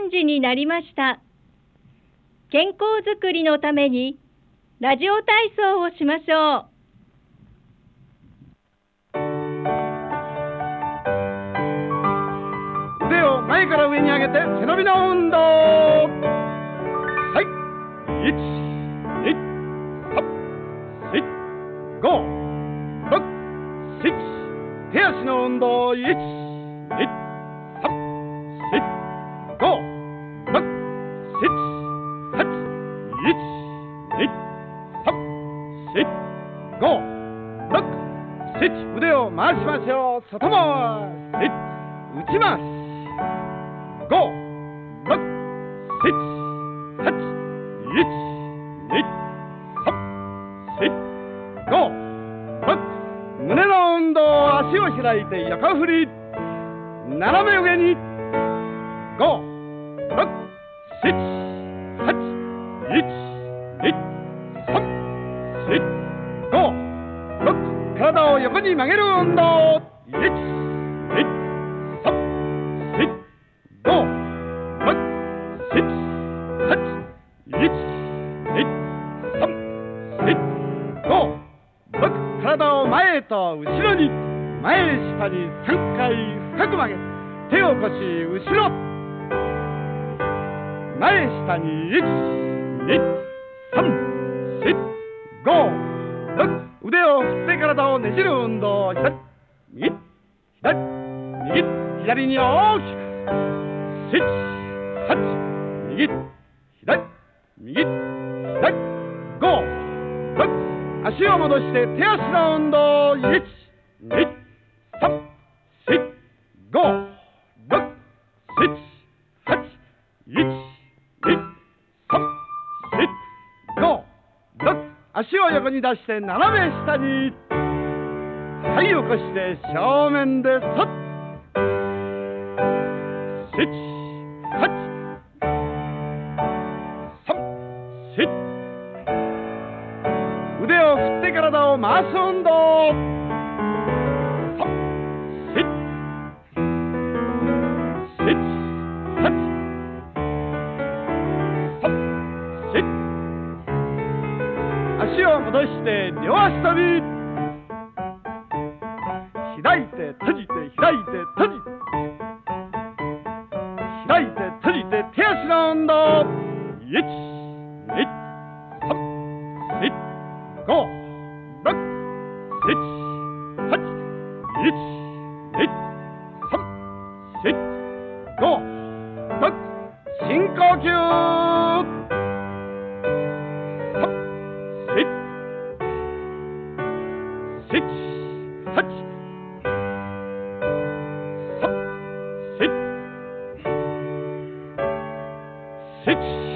3時になりました。健康づくりのためにラジオ体操をしましょう。 腕を前から上に上げて背伸びの運動。はい、1、2、3、4、5、6、7。手足の運動。1、2、3、4、5、6、7、8、1、2、3、4、5、6、7。腕を回しましょう。外回し、内回し。5、6、7、8、1、2、3、4、5、6。胸の運動。足を開いて横振り。斜め上に。5、6、7、8、1、2、3、4、5、6。体を横に曲げる運動。1、2、3、4、5、6、7、8、1、2、3、4、5、6。体を前と後ろに。前下に3回深く曲げ、手を腰後ろ。前下に1、2、3、4、5、6。腕を振って体をねじる運動。左、右、左、右、左に大きく。7、8、右、左、右、左、5、6。足を戻して手足の運動。1、2、3、4、5、6、7、8、1、2、3、4、5、6。足を横に出して斜め下に。はい、起こして正面でそっ。7、8、3、4。腕を振って体を回す運動。3、4、7、8、3、4。足を戻して両足跳び。開いて閉じて開いて閉じて開いて閉じて手足の運動。1、2、3、4、5、6、7、8、1、2、3、4、5、6。深呼吸。3、4、7、8、3、4、7。